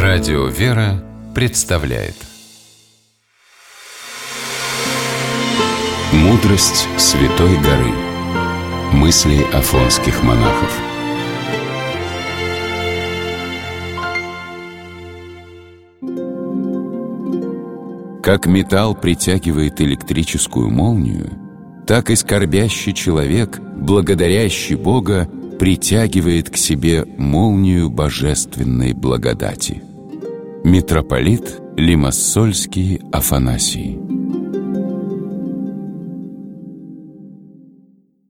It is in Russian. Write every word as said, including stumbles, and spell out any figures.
Радио «Вера» представляет «Мудрость Святой горы». Мысли афонских монахов. Как металл притягивает электрическую молнию, так и скорбящий человек, благодарящий Бога, притягивает к себе молнию божественной благодати. Митрополит Лимассольский Афанасий.